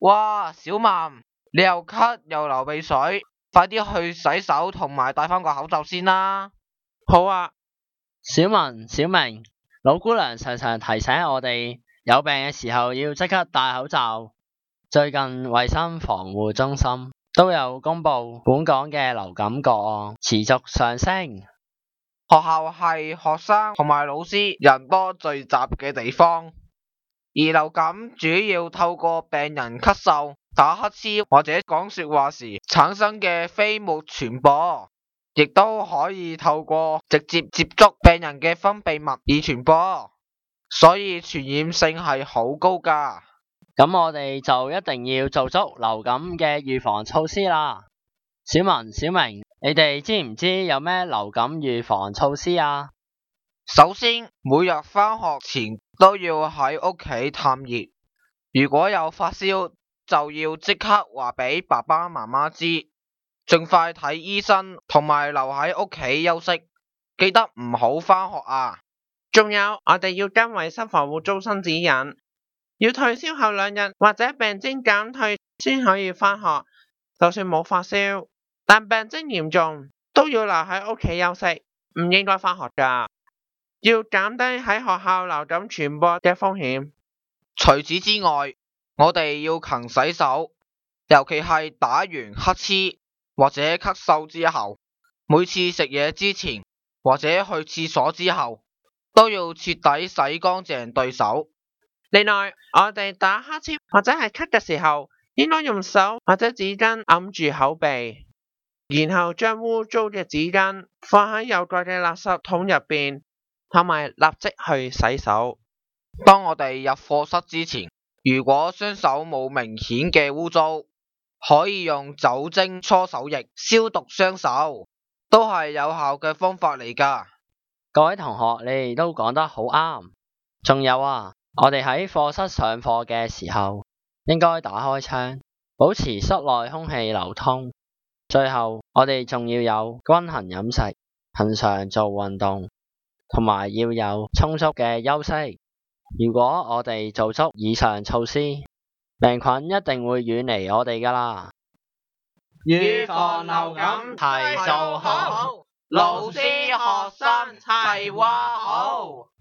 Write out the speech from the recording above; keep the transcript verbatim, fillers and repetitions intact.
哇，小文，你又咳又流鼻水，快啲去洗手同埋戴翻個口罩先啦。 好啊。 小文、小明，老姑娘常常提醒我哋有病嘅時候要即刻戴口罩。最近衛生防護中心都有公布本港嘅流感個案持續上升。 學校係學生同埋老師人多聚集嘅地方，而流感主要透過病人咳嗽、打乞嗤或者講說話時產生嘅飛沫傳播，亦都可以透過直接接觸病人嘅分泌物而傳播，所以傳染性係好高㗎。 咁我哋就一定要做足流感嘅預防措施啦。小文、小明，你哋知唔知有咩流感預防措施啊？ 首先，每日返學前都要喺屋企探熱，如果有發燒就要即刻話俾爸爸媽媽知，盡快睇醫生同埋留喺屋企休息，記得唔好返學啊。 仲有，我哋要跟衛生防護中心指引，要退燒後兩日或者病徵減退先可以返學。就算冇發燒，但病徵嚴重都要留喺屋企休息，唔應該返學㗎。要減低喺學校流感傳播嘅風險。 除此之外，我哋要勤洗手，尤其係打完乞嗤或者咳嗽之後，每次食嘢之前或者去廁所之後，都要徹底洗乾淨對手。 另外，我哋打乞嗤或者係咳嘅時候，應該用手或者紙巾揞住口鼻，然後將污糟嘅紙巾放喺有蓋嘅垃圾桶入邊，同埋立即去洗手。 當我哋入課室之前，如果雙手冇明顯嘅污糟，可以用酒精搓手液消毒雙手，都係有效嘅方法嚟㗎。 各位同學，你哋都講得好啱。仲有啊，我哋喺課室上課嘅時候，應該打開窗，保持室內空氣流通。最後，我哋仲要有均衡飲食，恆常做運動，同埋要有充足嘅休息。如果我哋做足以上措施，病菌一定會遠離我哋㗎啦。 預防流感齊做好，老師學生齊話好。